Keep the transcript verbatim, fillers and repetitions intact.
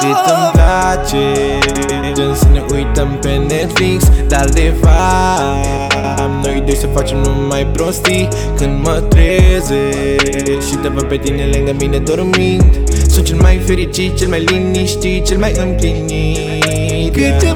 cât îmi place. Gen să ne uităm pe Netflix, dar de fapt noi doi să facem numai prostii. Când mă trezesc și te văd pe tine lângă mine dormind, sunt cel mai fericit, cel mai liniștit, cel mai împlinit. Cât